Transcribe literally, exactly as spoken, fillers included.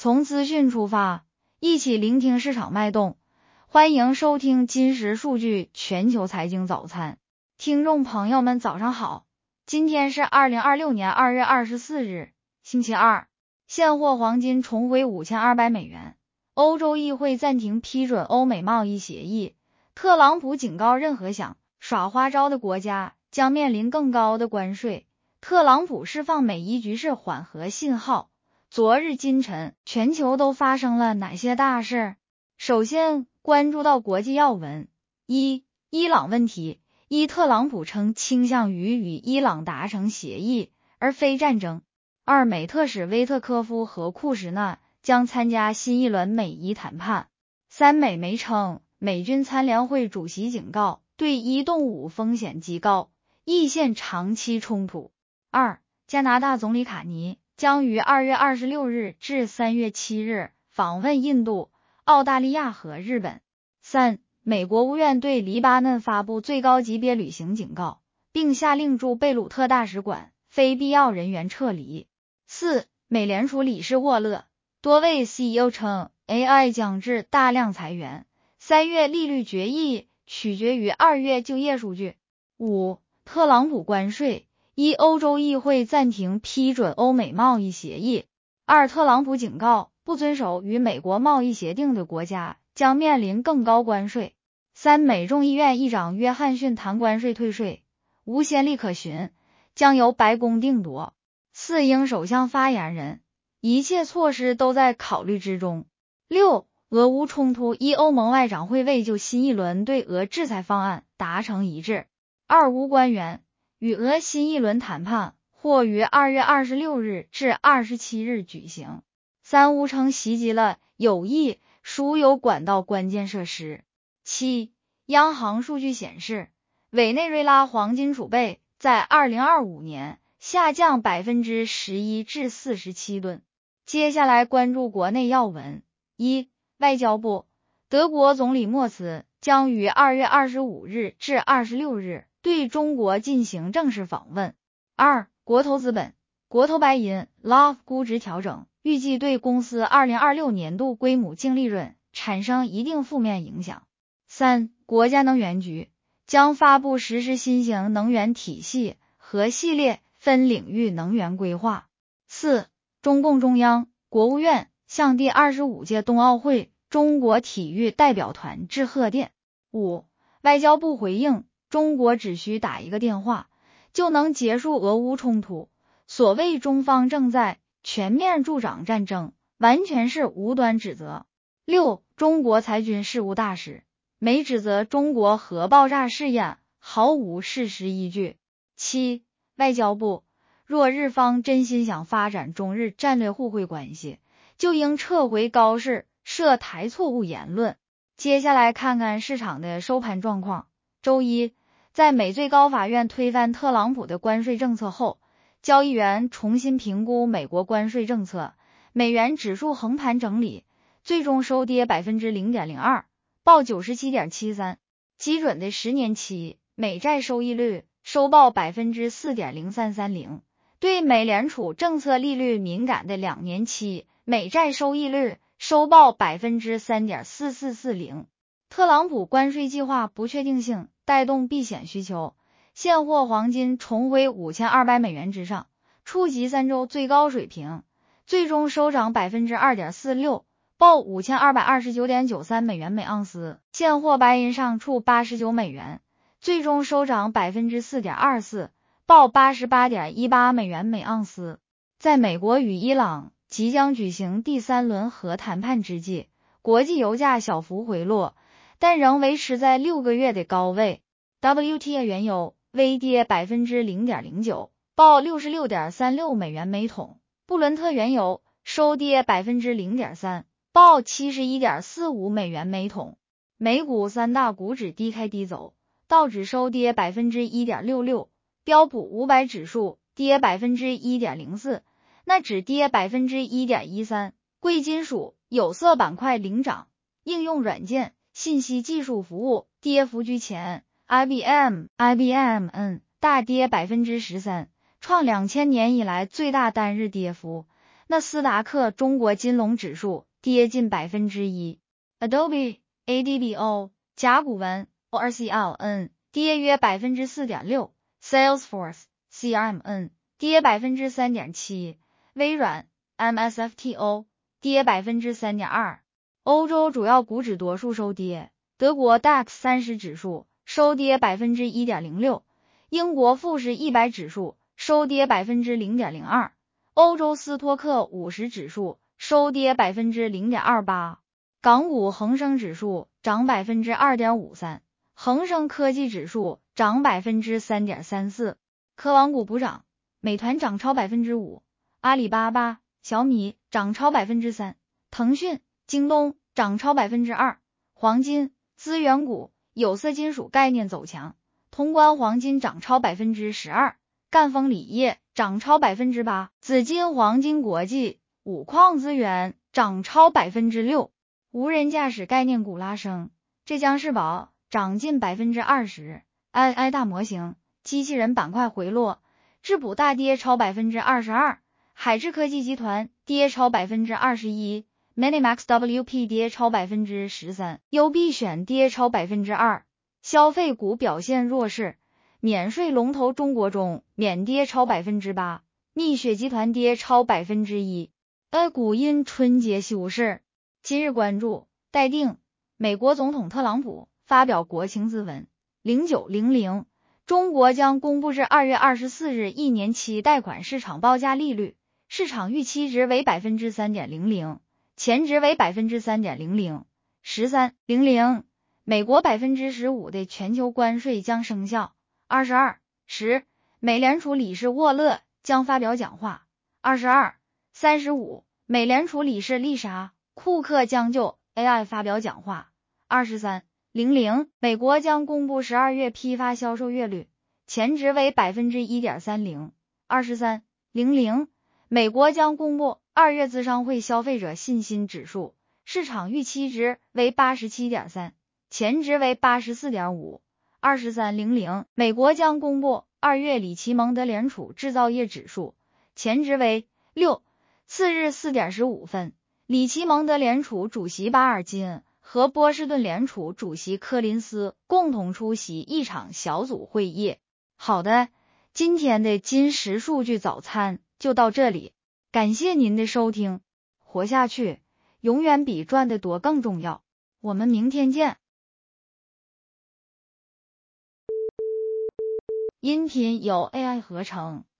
从资讯出发，一起聆听市场脉动。欢迎收听金石数据全球财经早餐。听众朋友们早上好，今天是二零二六年二月二十四日，星期二。现货黄金重回五千二百美元。欧洲议会暂停批准欧美贸易协议。特朗普警告任何想耍花招的国家将面临更高的关税。特朗普释放美伊局势缓和信号。昨日今晨，全球都发生了哪些大事？首先关注到国际要闻。一、伊朗问题。一、特朗普称倾向于与伊朗达成协议，而非战争。二、美特使威特科夫和库什纳将参加新一轮美伊谈判。三、美媒称，美军参联会主席警告，对伊动武风险极高，易现长期冲突。二、加拿大总理卡尼将于二月二十六日至三月七日访问印度、澳大利亚和日本。三、美国务院对黎巴嫩发布最高级别旅行警告，并下令驻贝鲁特大使馆非必要人员撤离。四、美联储理事沃勒，多位 C E O 称 A I 将致大量裁员。三月利率决议取决于二月就业数据。五、特朗普关税。一、欧洲议会暂停批准欧美贸易协议。二、特朗普警告，不遵守与美国贸易协定的国家将面临更高关税。三、美众议院议长约翰逊谈关税退税，无先例可循，将由白宫定夺。四、英首相发言人，一切措施都在考虑之中。六、俄乌冲突。一、欧盟外长会未就新一轮对俄制裁方案达成一致。二、乌官员，与俄新一轮谈判或于二月二十六日至二十七日举行。三、乌称袭击了有意输油管道关键设施。七、央行数据显示，委内瑞拉黄金储备在二零二五年下降 百分之十一 至四十七吨。接下来关注国内要闻。一、外交部，德国总理默茨将于二月二十五日至二十六日对中国进行正式访问。二、国投资本，国投白银 L O F 估值调整，预计对公司二零二六年度归母净利润产生一定负面影响。三、国家能源局将发布实施新型能源体系和系列分领域能源规划。四、中共中央、国务院向第二十五届冬奥会中国体育代表团致贺电。五、外交部回应，中国只需打一个电话就能结束俄乌冲突，所谓中方正在全面助长战争，完全是无端指责。六、中国裁军事务大使，美指责中国核爆炸试验毫无事实依据。七、外交部，若日方真心想发展中日战略互惠关系，就应撤回高市涉台错误言论。接下来看看市场的收盘状况。周一，在美最高法院推翻特朗普的关税政策后，交易员重新评估美国关税政策，美元指数横盘整理，最终收跌 百分之零点零二， 报 九十七点七三。 基准的十年期美债收益率收报 百分之四点零三三零， 对美联储政策利率敏感的两年期美债收益率收报 百分之三点四四四零。 特朗普关税计划不确定性带动避险需求，现货黄金重回五千二百美元之上，触及三周最高水平，最终收涨 百分之二点四六， 报 五千二百二十九点九三美元每盎司。现货白银上触八十九美元，最终收涨 百分之四点二四， 报 八十八点一八美元每盎司。在美国与伊朗即将举行第三轮核谈判之际，国际油价小幅回落，但仍维持在六个月的高位。 W T I 原油微跌 百分之零点零九， 报 六十六点三六美元每桶。布伦特原油收跌 百分之零点三， 报 七十一点四五美元每桶。美股三大股指低开低走，道指收跌 百分之一点六六， 标普五百指数跌 百分之一点零四， 纳指跌 百分之一点一三。 贵金属、有色板块领涨，应用软件、信息技术服务跌幅居前。 I B M I B M N 大跌 百分之十三， 创两千年以来最大单日跌幅。 纳斯达克中国金龙指数跌近百分之一 ，Adobe A D B O 甲骨文 O R C L N 跌约百分之四点六 ，Salesforce C R M N 跌百分之三点七，微软 M S F T O 跌百分之三点二。欧洲主要股指多数收跌，德国 D A X 三十指数收跌百分之一点零六，英国富时一百指数收跌百分之零点零二，欧洲斯托克五十指数收跌百分之零点二八，港股恒生指数涨百分之二点五三，恒生科技指数涨百分之三点三四，科网股补涨，美团涨超百分之五，阿里巴巴、小米涨超百分之三，腾讯、京东涨超百分之二，黄金、资源股、有色金属概念走强，通关黄金涨超百分之十二，赣锋锂业涨超百分之八，紫金黄金国际、五矿资源涨超百分之六，无人驾驶概念股拉升，浙江世宝涨近百分之二十 ，A I 大模型、机器人板块回落，智补大跌超百分之二十二，海智科技集团跌超百分之二十一。Minimax W P 跌超百分之十三 ，U B 选跌超百分之二，消费股表现弱势，免税龙头中国中免跌超百分之八，蜜雪集团跌超百分之一。A 股因春节休市，今日关注待定，美国总统特朗普发表国情咨文零九零零，中国将公布至二月二十四日一年期贷款市场报价利率，市场预期值为百分之三点零零。前值为百分之三点零零，十三零零，美国百分之十五的全球关税将生效。二十二十，美联储理事沃勒将发表讲话。二十二三十五，美联储理事丽莎库克将就 A I 发表讲话。二十三零零，美国将公布十二月批发销售月率，前值为百分之一点三零。二十三零零，美国将公布二月资商会消费者信心指数，市场预期值为 八十七点三， 前值为 八十四点五。二十三零零，美国将公布二月里奇蒙德联储制造业指数，前值为六。次日四点十五分，里奇蒙德联储主席巴尔金和波士顿联储主席柯林斯共同出席一场小组会议。好的，今天的金石数据早餐就到这里。感谢您的收听，活下去永远比赚得多更重要。我们明天见。音频由 A I 合成。